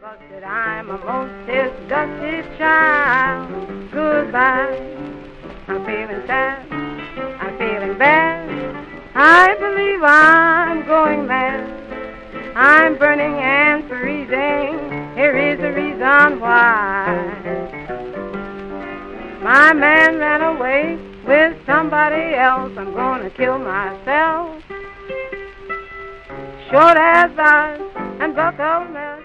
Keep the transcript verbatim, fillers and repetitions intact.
Busted, I'm a most disgusted child. Goodbye. I'm feeling sad. I'm feeling bad. I believe I'm going mad. I'm burning and freezing. Here is the reason why. My man ran away with somebody else. I'm gonna kill myself. Short as eyes and buckled mess.